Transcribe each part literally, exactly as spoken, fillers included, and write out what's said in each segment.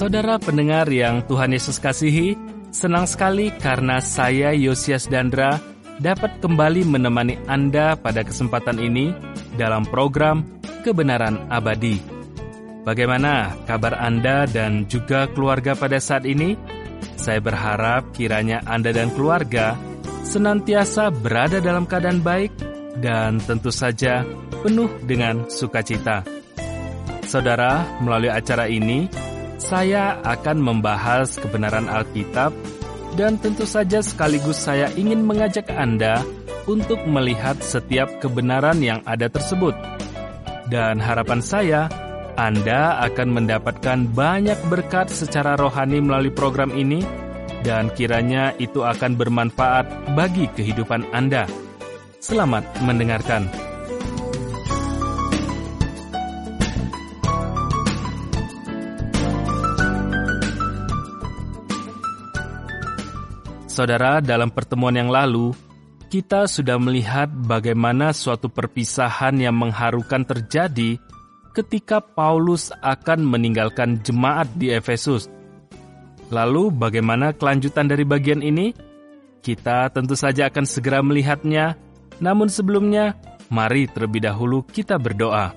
Saudara pendengar yang Tuhan Yesus kasihi, senang sekali karena saya Yosias Dandra dapat kembali menemani Anda pada kesempatan ini dalam program Kebenaran Abadi. Bagaimana kabar Anda dan juga keluarga pada saat ini? Saya berharap kiranya Anda dan keluarga senantiasa berada dalam keadaan baik dan tentu saja penuh dengan sukacita. Saudara, melalui acara ini, saya akan membahas kebenaran Alkitab dan tentu saja sekaligus saya ingin mengajak Anda untuk melihat setiap kebenaran yang ada tersebut. Dan harapan saya, Anda akan mendapatkan banyak berkat secara rohani melalui program ini dan kiranya itu akan bermanfaat bagi kehidupan Anda. Selamat mendengarkan. Saudara, dalam pertemuan yang lalu, kita sudah melihat bagaimana suatu perpisahan yang mengharukan terjadi ketika Paulus akan meninggalkan jemaat di Efesus. Lalu, bagaimana kelanjutan dari bagian ini? Kita tentu saja akan segera melihatnya, namun sebelumnya, mari terlebih dahulu kita berdoa.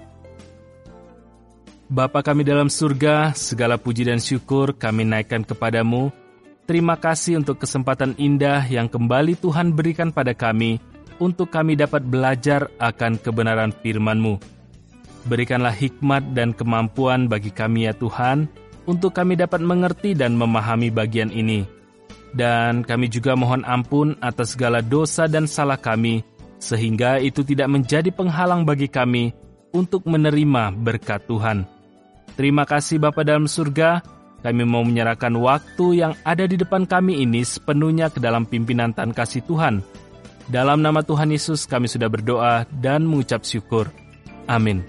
Bapa kami dalam surga, segala puji dan syukur kami naikkan kepadamu. Terima kasih untuk kesempatan indah yang kembali Tuhan berikan pada kami untuk kami dapat belajar akan kebenaran firman-Mu. Berikanlah hikmat dan kemampuan bagi kami ya Tuhan, untuk kami dapat mengerti dan memahami bagian ini. Dan kami juga mohon ampun atas segala dosa dan salah kami, sehingga itu tidak menjadi penghalang bagi kami untuk menerima berkat Tuhan. Terima kasih Bapa dalam surga. Kami mau menyerahkan waktu yang ada di depan kami ini sepenuhnya ke dalam pimpinan Tuhan kasih Tuhan. Dalam nama Tuhan Yesus kami sudah berdoa dan mengucap syukur. Amin.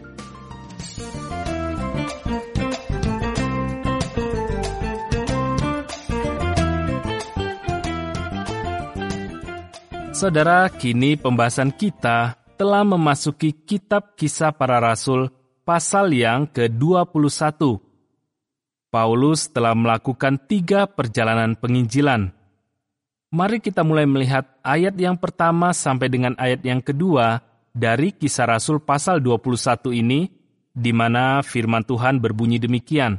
Saudara, kini pembahasan kita telah memasuki kitab Kisah Para Rasul pasal yang ke dua puluh satu. Paulus telah melakukan tiga perjalanan penginjilan. Mari kita mulai melihat ayat yang pertama sampai dengan ayat yang kedua dari Kisah Rasul pasal dua puluh satu ini, di mana firman Tuhan berbunyi demikian.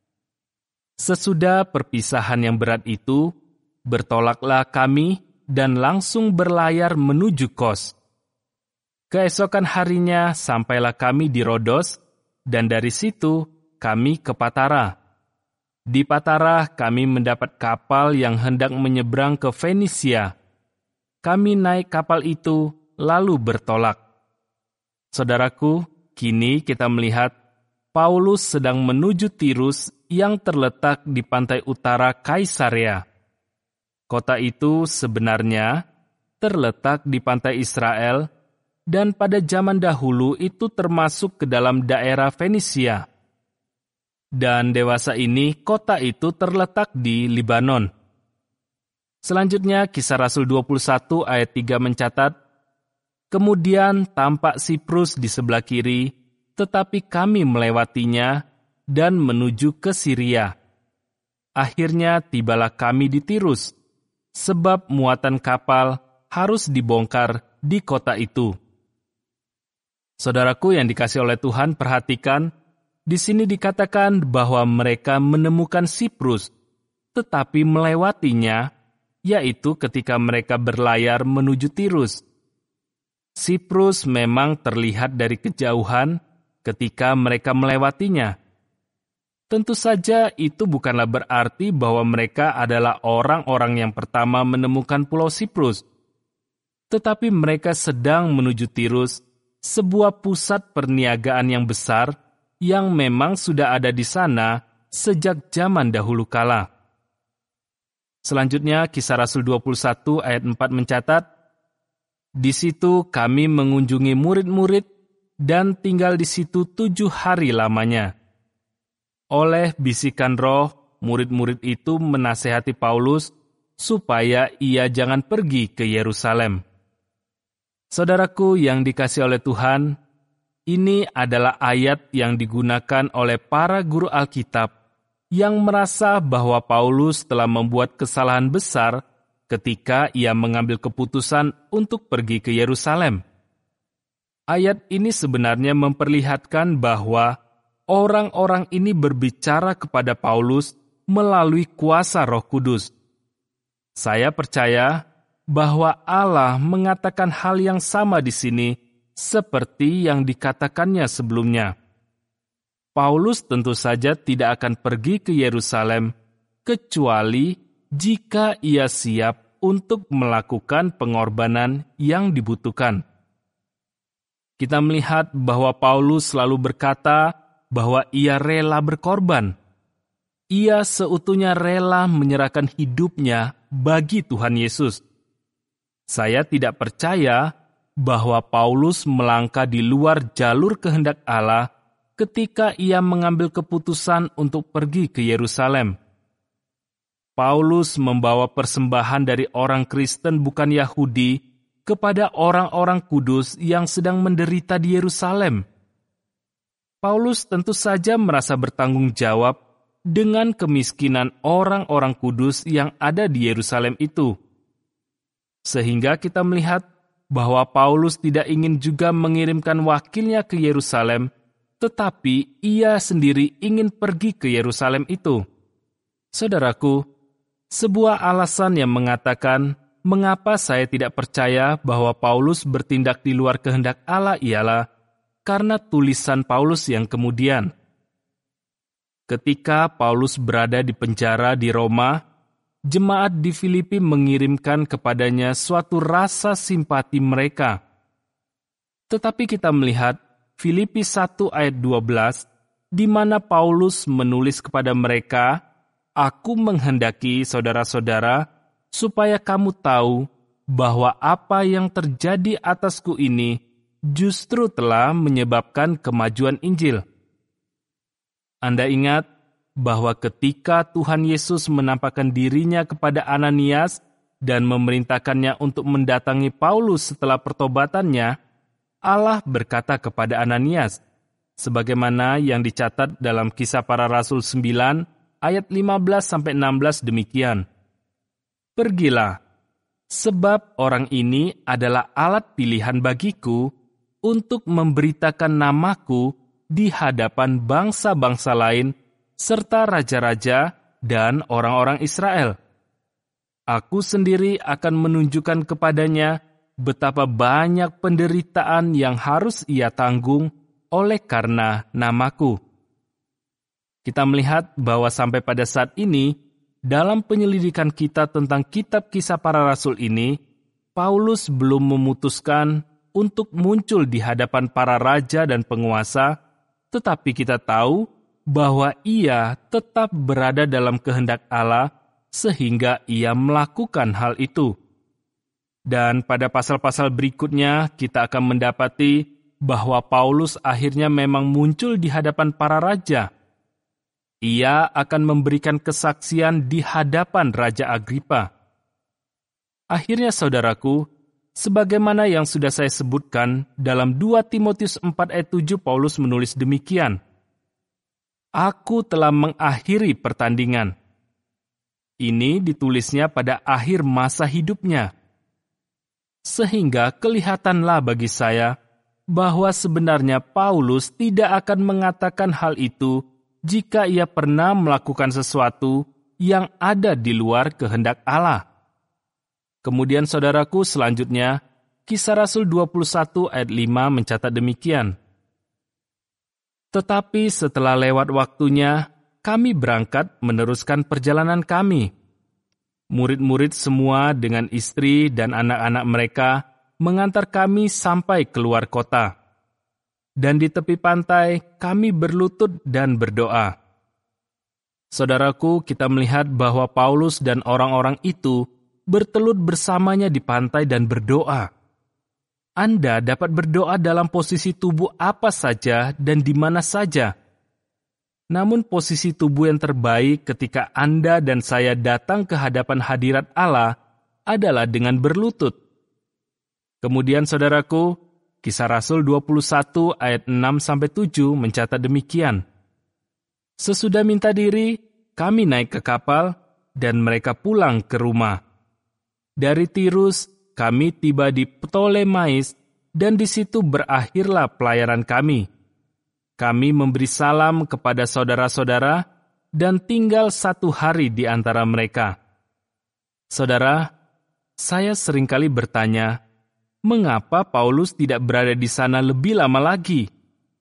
Sesudah perpisahan yang berat itu, bertolaklah kami dan langsung berlayar menuju Kos. Keesokan harinya sampailah kami di Rodos, dan dari situ kami ke Patara. Di Patara kami mendapat kapal yang hendak menyeberang ke Fenisia. Kami naik kapal itu lalu bertolak. Saudaraku, kini kita melihat Paulus sedang menuju Tirus yang terletak di pantai utara Kaisarea. Kota itu sebenarnya terletak di pantai Israel dan pada zaman dahulu itu termasuk ke dalam daerah Fenisia. Dan dewasa ini, kota itu terletak di Libanon. Selanjutnya, Kisah Rasul dua puluh satu ayat tiga mencatat, kemudian tampak Siprus di sebelah kiri, tetapi kami melewatinya dan menuju ke Syria. Akhirnya tibalah kami di Tirus, sebab muatan kapal harus dibongkar di kota itu. Saudaraku yang dikasihi oleh Tuhan, perhatikan, di sini dikatakan bahwa mereka menemukan Siprus, tetapi melewatinya, yaitu ketika mereka berlayar menuju Tirus. Siprus memang terlihat dari kejauhan ketika mereka melewatinya. Tentu saja itu bukanlah berarti bahwa mereka adalah orang-orang yang pertama menemukan Pulau Siprus, tetapi mereka sedang menuju Tirus, sebuah pusat perniagaan yang besar yang memang sudah ada di sana sejak zaman dahulu kala. Selanjutnya, Kisah Rasul dua puluh satu ayat empat mencatat, di situ kami mengunjungi murid-murid dan tinggal di situ tujuh hari lamanya. Oleh bisikan roh, murid-murid itu menasehati Paulus supaya ia jangan pergi ke Yerusalem. Saudaraku yang dikasihi oleh Tuhan, ini adalah ayat yang digunakan oleh para guru Alkitab yang merasa bahwa Paulus telah membuat kesalahan besar ketika ia mengambil keputusan untuk pergi ke Yerusalem. Ayat ini sebenarnya memperlihatkan bahwa orang-orang ini berbicara kepada Paulus melalui kuasa Roh Kudus. Saya percaya bahwa Allah mengatakan hal yang sama di sini seperti yang dikatakannya sebelumnya. Paulus tentu saja tidak akan pergi ke Yerusalem kecuali jika ia siap untuk melakukan pengorbanan yang dibutuhkan. Kita melihat bahwa Paulus selalu berkata bahwa ia rela berkorban. Ia seutuhnya rela menyerahkan hidupnya bagi Tuhan Yesus. Saya tidak percaya bahwa Paulus melangkah di luar jalur kehendak Allah ketika ia mengambil keputusan untuk pergi ke Yerusalem. Paulus membawa persembahan dari orang Kristen bukan Yahudi kepada orang-orang kudus yang sedang menderita di Yerusalem. Paulus tentu saja merasa bertanggung jawab dengan kemiskinan orang-orang kudus yang ada di Yerusalem itu. Sehingga kita melihat bahwa Paulus tidak ingin juga mengirimkan wakilnya ke Yerusalem, tetapi ia sendiri ingin pergi ke Yerusalem itu. Saudaraku, sebuah alasan yang mengatakan mengapa saya tidak percaya bahwa Paulus bertindak di luar kehendak Allah ialah karena tulisan Paulus yang kemudian. Ketika Paulus berada di penjara di Roma, jemaat di Filipi mengirimkan kepadanya suatu rasa simpati mereka. Tetapi kita melihat Filipi satu ayat dua belas, di mana Paulus menulis kepada mereka, "Aku menghendaki saudara-saudara, supaya kamu tahu bahwa apa yang terjadi atasku ini justru telah menyebabkan kemajuan Injil." Anda ingat bahwa ketika Tuhan Yesus menampakkan dirinya kepada Ananias dan memerintahkannya untuk mendatangi Paulus setelah pertobatannya, Allah berkata kepada Ananias, sebagaimana yang dicatat dalam Kisah Para Rasul sembilan ayat lima belas sampai enam belas demikian. "Pergilah, sebab orang ini adalah alat pilihan bagiku untuk memberitakan namaku di hadapan bangsa-bangsa lain serta raja-raja dan orang-orang Israel. Aku sendiri akan menunjukkan kepadanya betapa banyak penderitaan yang harus ia tanggung oleh karena namaku." Kita melihat bahwa sampai pada saat ini, dalam penyelidikan kita tentang kitab Kisah Para Rasul ini, Paulus belum memutuskan untuk muncul di hadapan para raja dan penguasa, tetapi kita tahu bahwa ia tetap berada dalam kehendak Allah sehingga ia melakukan hal itu. Dan pada pasal-pasal berikutnya kita akan mendapati bahwa Paulus akhirnya memang muncul di hadapan para raja. Ia akan memberikan kesaksian di hadapan Raja Agripa. Akhirnya saudaraku, sebagaimana yang sudah saya sebutkan dalam dua Timotius empat ayat tujuh, Paulus menulis demikian, "Aku telah mengakhiri pertandingan." Ini ditulisnya pada akhir masa hidupnya. Sehingga kelihatanlah bagi saya bahwa sebenarnya Paulus tidak akan mengatakan hal itu jika ia pernah melakukan sesuatu yang ada di luar kehendak Allah. Kemudian saudaraku, selanjutnya, Kisah Rasul dua puluh satu ayat lima mencatat demikian. "Tetapi setelah lewat waktunya, kami berangkat meneruskan perjalanan kami. Murid-murid semua dengan istri dan anak-anak mereka mengantar kami sampai keluar kota. Dan di tepi pantai kami berlutut dan berdoa." Saudaraku, kita melihat bahwa Paulus dan orang-orang itu bertelut bersamanya di pantai dan berdoa. Anda dapat berdoa dalam posisi tubuh apa saja dan di mana saja. Namun posisi tubuh yang terbaik ketika Anda dan saya datang ke hadapan hadirat Allah adalah dengan berlutut. Kemudian saudaraku, Kisah Rasul dua puluh satu ayat enam sampai tujuh mencatat demikian. "Sesudah minta diri, kami naik ke kapal dan mereka pulang ke rumah. Dari Tirus, kami tiba di Ptolemais dan di situ berakhirlah pelayaran kami. Kami memberi salam kepada saudara-saudara dan tinggal satu hari di antara mereka. Saudara, saya seringkali bertanya, mengapa Paulus tidak berada di sana lebih lama lagi?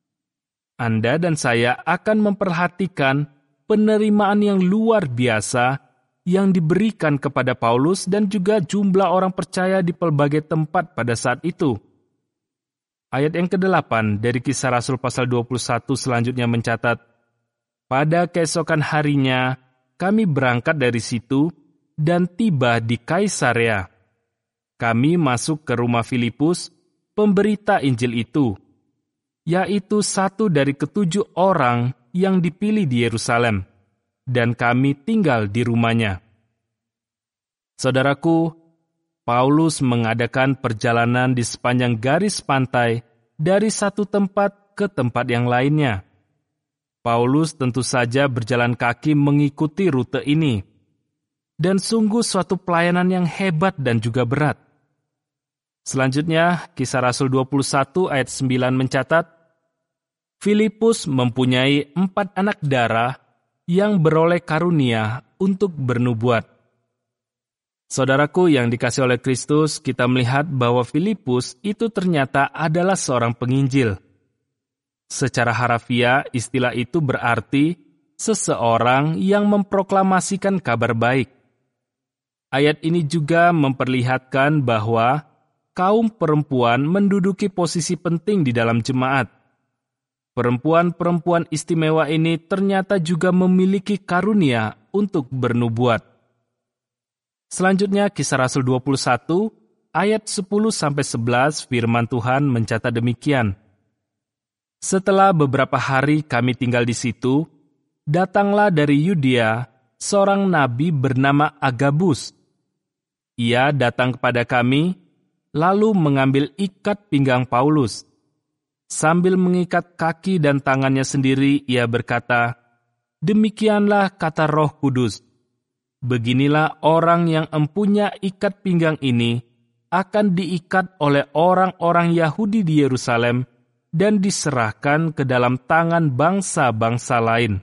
Anda dan saya akan memperhatikan penerimaan yang luar biasa yang diberikan kepada Paulus dan juga jumlah orang percaya di pelbagai tempat pada saat itu. Ayat yang kedelapan dari Kisah Rasul pasal dua puluh satu selanjutnya mencatat, pada keesokan harinya kami berangkat dari situ dan tiba di Kaisarea. Kami masuk ke rumah Filipus, pemberita Injil itu, yaitu satu dari ketujuh orang yang dipilih di Yerusalem, dan kami tinggal di rumahnya. Saudaraku, Paulus mengadakan perjalanan di sepanjang garis pantai dari satu tempat ke tempat yang lainnya. Paulus tentu saja berjalan kaki mengikuti rute ini, dan sungguh suatu pelayanan yang hebat dan juga berat. Selanjutnya, Kisah Rasul dua puluh satu ayat sembilan mencatat, Filipus mempunyai empat anak darah yang beroleh karunia untuk bernubuat. Saudaraku yang dikasihi oleh Kristus, kita melihat bahwa Filipus itu ternyata adalah seorang penginjil. Secara harafiah, istilah itu berarti seseorang yang memproklamasikan kabar baik. Ayat ini juga memperlihatkan bahwa kaum perempuan menduduki posisi penting di dalam jemaat. Perempuan-perempuan istimewa ini ternyata juga memiliki karunia untuk bernubuat. Selanjutnya, Kisah Rasul dua puluh satu, ayat sepuluh sampai sebelas, firman Tuhan mencatat demikian. Setelah beberapa hari kami tinggal di situ, datanglah dari Yudea seorang nabi bernama Agabus. Ia datang kepada kami, lalu mengambil ikat pinggang Paulus. Sambil mengikat kaki dan tangannya sendiri, ia berkata, demikianlah kata Roh Kudus. Beginilah orang yang empunya ikat pinggang ini akan diikat oleh orang-orang Yahudi di Yerusalem dan diserahkan ke dalam tangan bangsa-bangsa lain.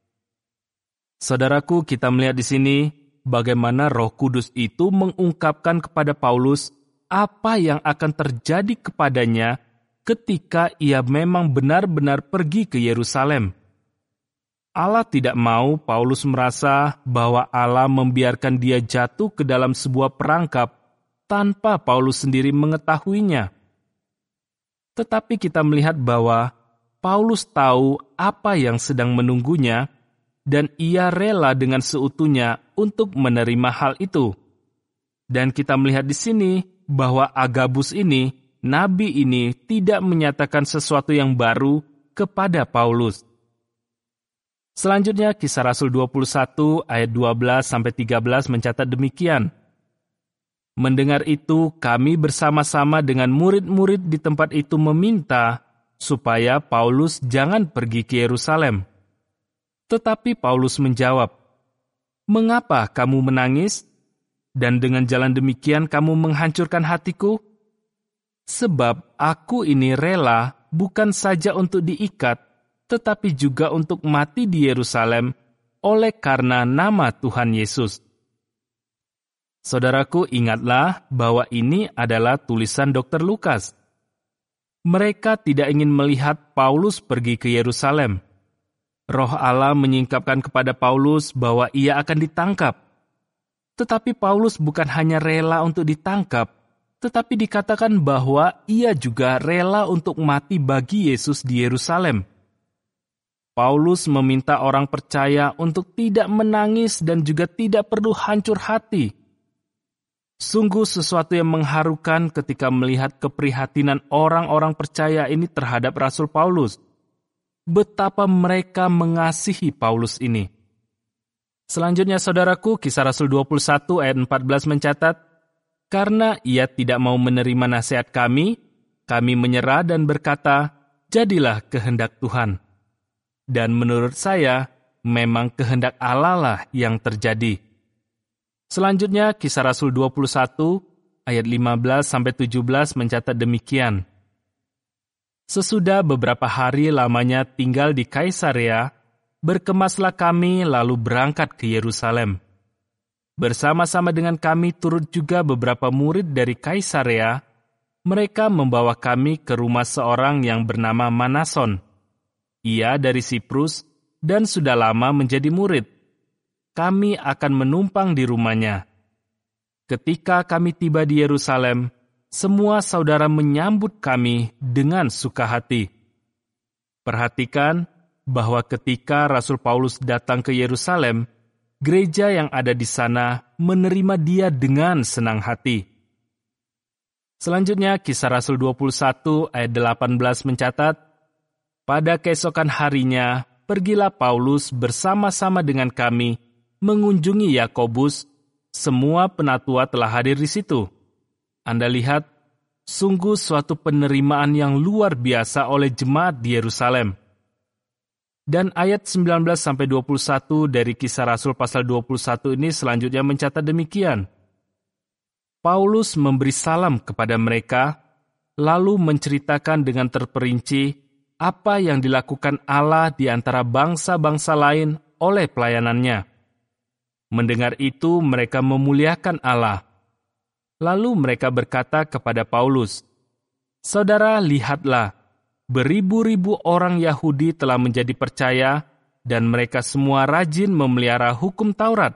Saudaraku, kita melihat di sini bagaimana Roh Kudus itu mengungkapkan kepada Paulus apa yang akan terjadi kepadanya ketika ia memang benar-benar pergi ke Yerusalem. Allah tidak mau Paulus merasa bahwa Allah membiarkan dia jatuh ke dalam sebuah perangkap tanpa Paulus sendiri mengetahuinya. Tetapi kita melihat bahwa Paulus tahu apa yang sedang menunggunya dan ia rela dengan seutuhnya untuk menerima hal itu. Dan kita melihat di sini bahwa Agabus ini, nabi ini tidak menyatakan sesuatu yang baru kepada Paulus. Selanjutnya, Kisah Rasul dua puluh satu ayat dua belas sampai tiga belas mencatat demikian. Mendengar itu, kami bersama-sama dengan murid-murid di tempat itu meminta supaya Paulus jangan pergi ke Yerusalem. Tetapi Paulus menjawab, "Mengapa kamu menangis? Dan dengan jalan demikian kamu menghancurkan hatiku? Sebab aku ini rela bukan saja untuk diikat, tetapi juga untuk mati di Yerusalem oleh karena nama Tuhan Yesus." Saudaraku, ingatlah bahwa ini adalah tulisan dokter Lukas. Mereka tidak ingin melihat Paulus pergi ke Yerusalem. Roh Allah menyingkapkan kepada Paulus bahwa ia akan ditangkap. Tetapi Paulus bukan hanya rela untuk ditangkap, tetapi dikatakan bahwa ia juga rela untuk mati bagi Yesus di Yerusalem. Paulus meminta orang percaya untuk tidak menangis dan juga tidak perlu hancur hati. Sungguh sesuatu yang mengharukan ketika melihat keprihatinan orang-orang percaya ini terhadap Rasul Paulus. Betapa mereka mengasihi Paulus ini. Selanjutnya, saudaraku, Kisah Rasul dua puluh satu ayat empat belas mencatat, "Karena ia tidak mau menerima nasihat kami, kami menyerah dan berkata, jadilah kehendak Tuhan. Dan menurut saya, memang kehendak Allah lah yang terjadi. Selanjutnya, Kisah Rasul dua puluh satu ayat lima belas sampai tujuh belas mencatat demikian. Sesudah beberapa hari lamanya tinggal di Kaisarea, berkemaslah kami lalu berangkat ke Yerusalem. Bersama-sama dengan kami turut juga beberapa murid dari Kaisarea. Mereka membawa kami ke rumah seorang yang bernama Manason. Ia dari Siprus dan sudah lama menjadi murid. Kami akan menumpang di rumahnya. Ketika kami tiba di Yerusalem, semua saudara menyambut kami dengan suka hati. Perhatikan bahwa ketika Rasul Paulus datang ke Yerusalem, gereja yang ada di sana menerima dia dengan senang hati. Selanjutnya, Kisah Rasul dua puluh satu ayat delapan belas mencatat, pada keesokan harinya, pergilah Paulus bersama-sama dengan kami mengunjungi Yakobus. Semua penatua telah hadir di situ. Anda lihat, sungguh suatu penerimaan yang luar biasa oleh jemaat di Yerusalem. Dan ayat sembilan belas sampai dua puluh satu dari Kisah Rasul pasal dua puluh satu ini selanjutnya mencatat demikian. Paulus memberi salam kepada mereka, lalu menceritakan dengan terperinci apa yang dilakukan Allah di antara bangsa-bangsa lain oleh pelayanannya. Mendengar itu, mereka memuliakan Allah. Lalu mereka berkata kepada Paulus, "Saudara, lihatlah, beribu-ribu orang Yahudi telah menjadi percaya, dan mereka semua rajin memelihara hukum Taurat.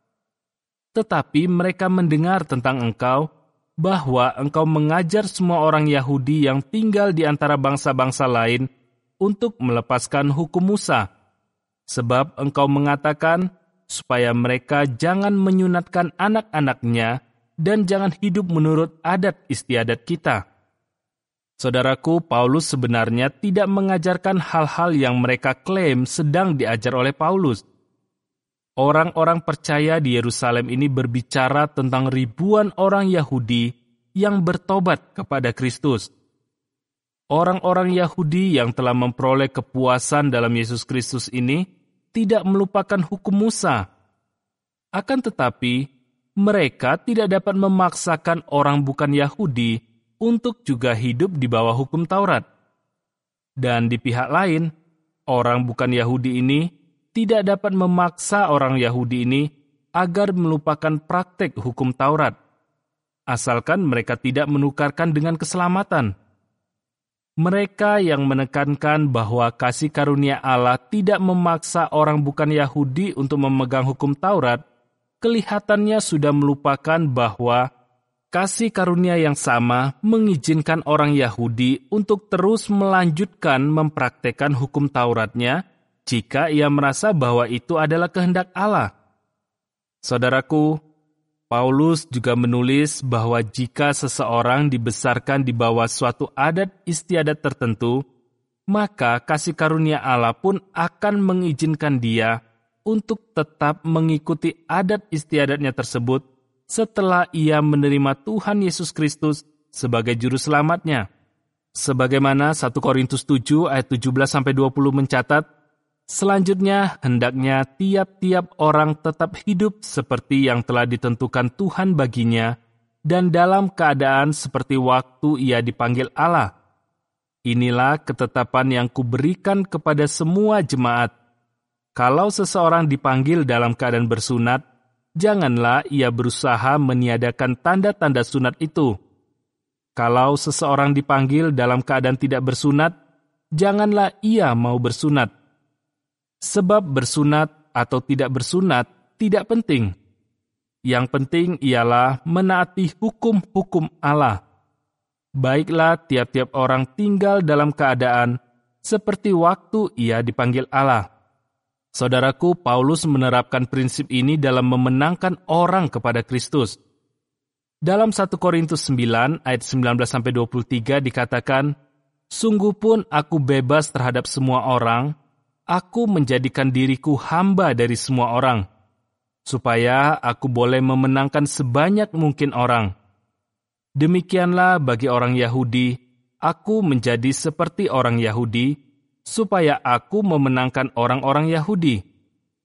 Tetapi mereka mendengar tentang engkau, bahwa engkau mengajar semua orang Yahudi yang tinggal di antara bangsa-bangsa lain untuk melepaskan hukum Musa. Sebab engkau mengatakan, supaya mereka jangan menyunatkan anak-anaknya dan jangan hidup menurut adat istiadat kita." Saudaraku, Paulus sebenarnya tidak mengajarkan hal-hal yang mereka klaim sedang diajar oleh Paulus. Orang-orang percaya di Yerusalem ini berbicara tentang ribuan orang Yahudi yang bertobat kepada Kristus. Orang-orang Yahudi yang telah memperoleh kepuasan dalam Yesus Kristus ini tidak melupakan hukum Musa. Akan tetapi, mereka tidak dapat memaksakan orang bukan Yahudi untuk juga hidup di bawah hukum Taurat. Dan di pihak lain, orang bukan Yahudi ini tidak dapat memaksa orang Yahudi ini agar melupakan praktek hukum Taurat, asalkan mereka tidak menukarkan dengan keselamatan. Mereka yang menekankan bahwa kasih karunia Allah tidak memaksa orang bukan Yahudi untuk memegang hukum Taurat, kelihatannya sudah melupakan bahwa kasih karunia yang sama mengizinkan orang Yahudi untuk terus melanjutkan mempraktekkan hukum Tauratnya jika ia merasa bahwa itu adalah kehendak Allah. Saudaraku, Paulus juga menulis bahwa jika seseorang dibesarkan di bawah suatu adat istiadat tertentu, maka kasih karunia Allah pun akan mengizinkan dia untuk tetap mengikuti adat istiadatnya tersebut setelah ia menerima Tuhan Yesus Kristus sebagai juru selamatnya. Sebagaimana satu Korintus tujuh ayat tujuh belas sampai dua puluh mencatat, selanjutnya, hendaknya tiap-tiap orang tetap hidup seperti yang telah ditentukan Tuhan baginya, dan dalam keadaan seperti waktu ia dipanggil Allah. Inilah ketetapan yang kuberikan kepada semua jemaat. Kalau seseorang dipanggil dalam keadaan bersunat, janganlah ia berusaha meniadakan tanda-tanda sunat itu. Kalau seseorang dipanggil dalam keadaan tidak bersunat, janganlah ia mau bersunat. Sebab bersunat atau tidak bersunat tidak penting. Yang penting ialah menaati hukum-hukum Allah. Baiklah tiap-tiap orang tinggal dalam keadaan seperti waktu ia dipanggil Allah. Saudaraku, Paulus menerapkan prinsip ini dalam memenangkan orang kepada Kristus. Dalam satu Korintus sembilan ayat sembilan belas sampai dua puluh tiga dikatakan, "Sungguh pun aku bebas terhadap semua orang, aku menjadikan diriku hamba dari semua orang, supaya aku boleh memenangkan sebanyak mungkin orang. Demikianlah bagi orang Yahudi, aku menjadi seperti orang Yahudi, supaya aku memenangkan orang-orang Yahudi.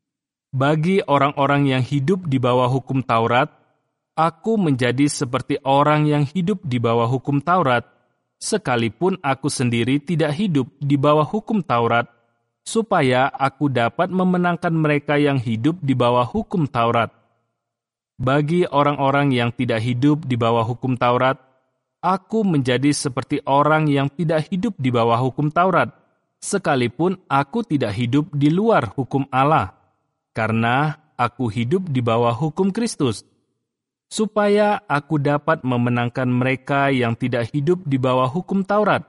Bagi orang-orang yang hidup di bawah hukum Taurat, aku menjadi seperti orang yang hidup di bawah hukum Taurat, sekalipun aku sendiri tidak hidup di bawah hukum Taurat, supaya aku dapat memenangkan mereka yang hidup di bawah hukum Taurat. Bagi orang-orang yang tidak hidup di bawah hukum Taurat, aku menjadi seperti orang yang tidak hidup di bawah hukum Taurat, sekalipun aku tidak hidup di luar hukum Allah, karena aku hidup di bawah hukum Kristus, supaya aku dapat memenangkan mereka yang tidak hidup di bawah hukum Taurat.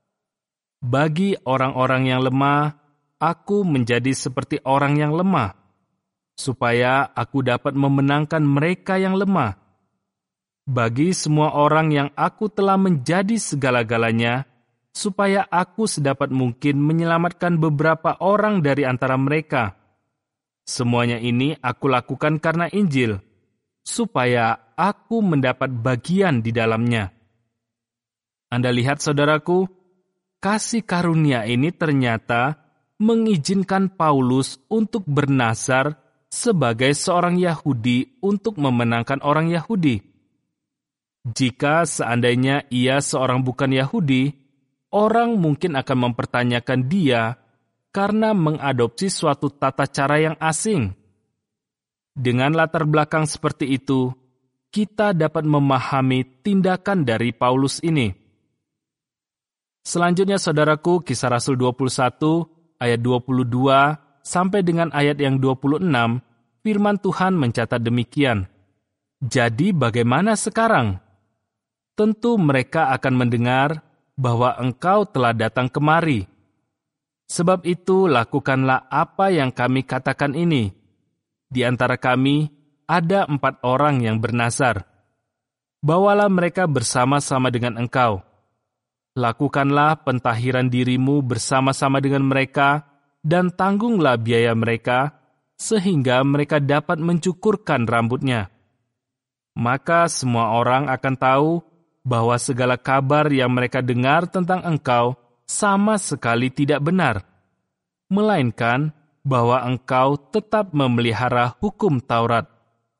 Bagi orang-orang yang lemah, aku menjadi seperti orang yang lemah, supaya aku dapat memenangkan mereka yang lemah. Bagi semua orang yang aku telah menjadi segala-galanya, supaya aku sedapat mungkin menyelamatkan beberapa orang dari antara mereka. Semuanya ini aku lakukan karena Injil, supaya aku mendapat bagian di dalamnya. Anda lihat, saudaraku, kasih karunia ini ternyata mengizinkan Paulus untuk bernazar sebagai seorang Yahudi untuk memenangkan orang Yahudi. Jika seandainya ia seorang bukan Yahudi, orang mungkin akan mempertanyakan dia karena mengadopsi suatu tata cara yang asing. Dengan latar belakang seperti itu, kita dapat memahami tindakan dari Paulus ini. Selanjutnya, saudaraku, Kisah Rasul dua puluh satu, ayat dua puluh dua, sampai dengan ayat yang dua puluh enam, firman Tuhan mencatat demikian. Jadi bagaimana sekarang? Tentu mereka akan mendengar bahwa engkau telah datang kemari. Sebab itu, lakukanlah apa yang kami katakan ini. Di antara kami, ada empat orang yang bernazar. Bawalah mereka bersama-sama dengan engkau. Lakukanlah pentahiran dirimu bersama-sama dengan mereka, dan tanggunglah biaya mereka, sehingga mereka dapat mencukurkan rambutnya. Maka semua orang akan tahu bahwa segala kabar yang mereka dengar tentang engkau sama sekali tidak benar, melainkan bahwa engkau tetap memelihara hukum Taurat.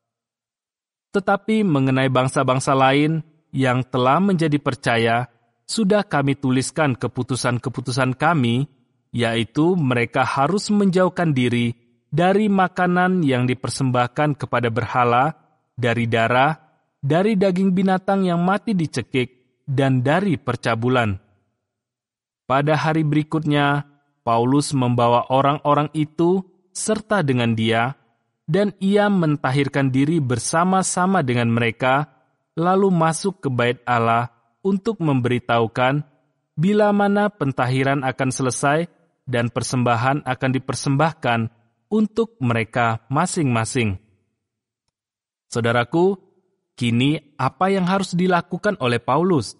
Tetapi mengenai bangsa-bangsa lain yang telah menjadi percaya, sudah kami tuliskan keputusan-keputusan kami, yaitu mereka harus menjauhkan diri dari makanan yang dipersembahkan kepada berhala, dari darah, dari daging binatang yang mati dicekik, dan dari percabulan. Pada hari berikutnya, Paulus membawa orang-orang itu serta dengan dia, dan ia mentahirkan diri bersama-sama dengan mereka, lalu masuk ke bait Allah untuk memberitahukan bila mana pentahiran akan selesai dan persembahan akan dipersembahkan untuk mereka masing-masing. Saudaraku, kini apa yang harus dilakukan oleh Paulus?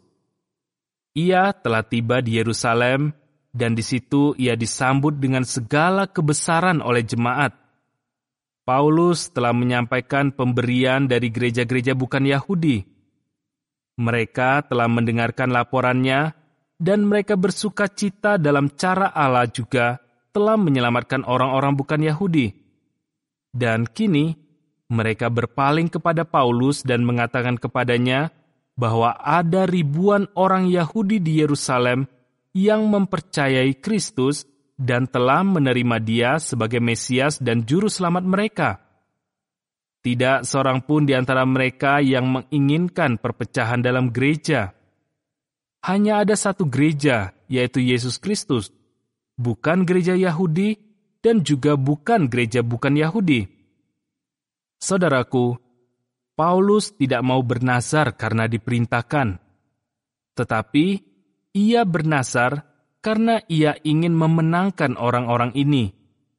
Ia telah tiba di Yerusalem, dan di situ ia disambut dengan segala kebesaran oleh jemaat. Paulus telah menyampaikan pemberian dari gereja-gereja bukan Yahudi. Mereka telah mendengarkan laporannya, dan mereka bersuka cita dalam cara Allah juga telah menyelamatkan orang-orang bukan Yahudi. Dan kini, mereka berpaling kepada Paulus dan mengatakan kepadanya bahwa ada ribuan orang Yahudi di Yerusalem yang mempercayai Kristus dan telah menerima Dia sebagai Mesias dan Juru Selamat mereka. Tidak seorang pun di antara mereka yang menginginkan perpecahan dalam gereja. Hanya ada satu gereja, yaitu Yesus Kristus, bukan gereja Yahudi dan juga bukan gereja bukan Yahudi. Saudaraku, Paulus tidak mau bernazar karena diperintahkan, tetapi ia bernazar karena ia ingin memenangkan orang-orang ini.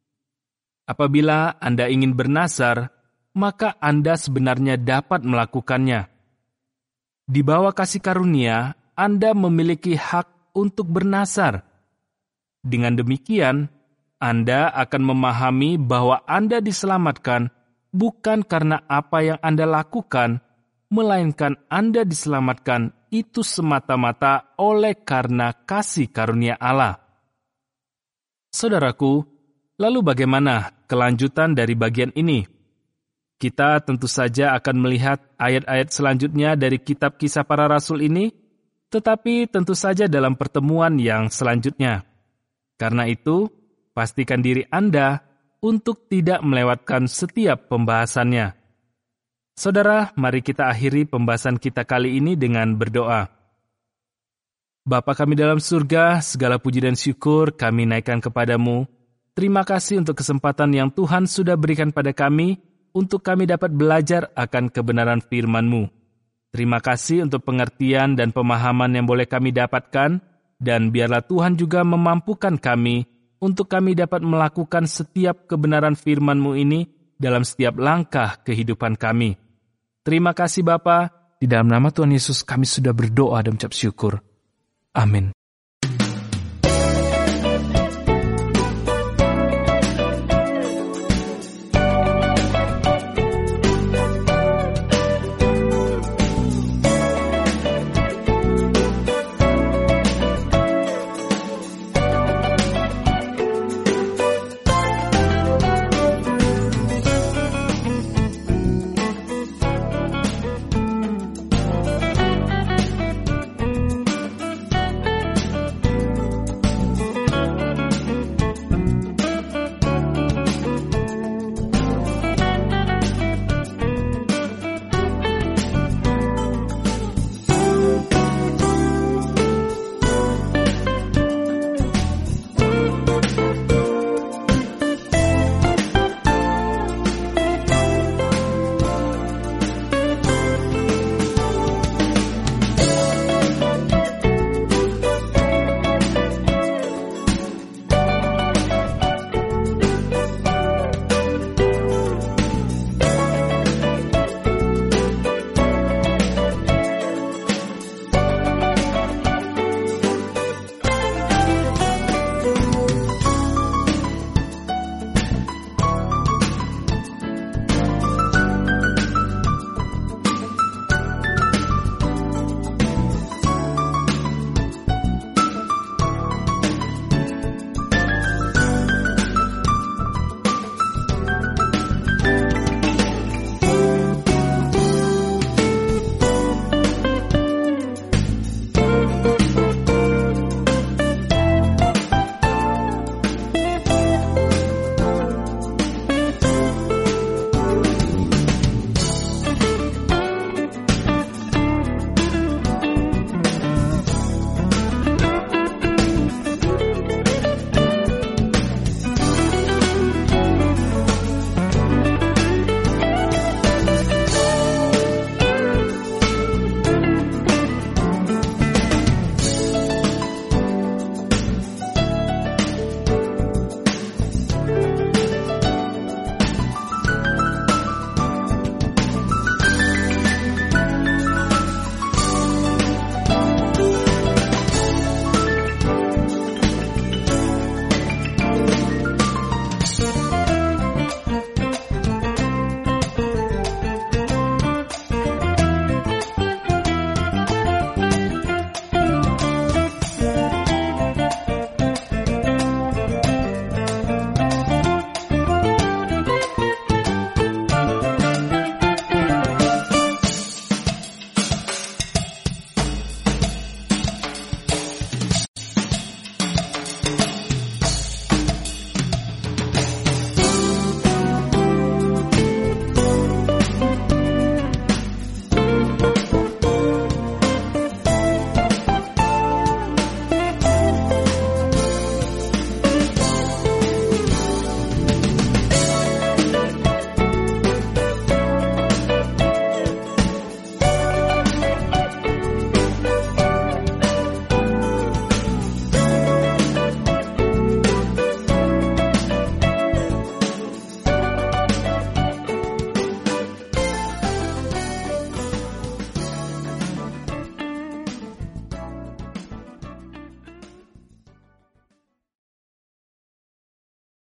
Apabila Anda ingin bernazar, maka Anda sebenarnya dapat melakukannya. Di bawah kasih karunia, Anda memiliki hak untuk bernazar. Dengan demikian, Anda akan memahami bahwa Anda diselamatkan bukan karena apa yang Anda lakukan, melainkan Anda diselamatkan itu semata-mata oleh karena kasih karunia Allah. Saudaraku, lalu bagaimana kelanjutan dari bagian ini. Kita tentu saja akan melihat ayat-ayat selanjutnya dari kitab Kisah Para Rasul ini, tetapi tentu saja dalam pertemuan yang selanjutnya. Karena itu, pastikan diri Anda untuk tidak melewatkan setiap pembahasannya. Saudara, mari kita akhiri pembahasan kita kali ini dengan berdoa. Bapa kami dalam surga, segala puji dan syukur kami naikkan kepadamu. Terima kasih untuk kesempatan yang Tuhan sudah berikan pada kami, untuk kami dapat belajar akan kebenaran firman-Mu. Terima kasih untuk pengertian dan pemahaman yang boleh kami dapatkan, dan biarlah Tuhan juga memampukan kami untuk kami dapat melakukan setiap kebenaran firman-Mu ini dalam setiap langkah kehidupan kami. Terima kasih Bapa, di dalam nama Tuhan Yesus kami sudah berdoa dan mengucap syukur. Amin.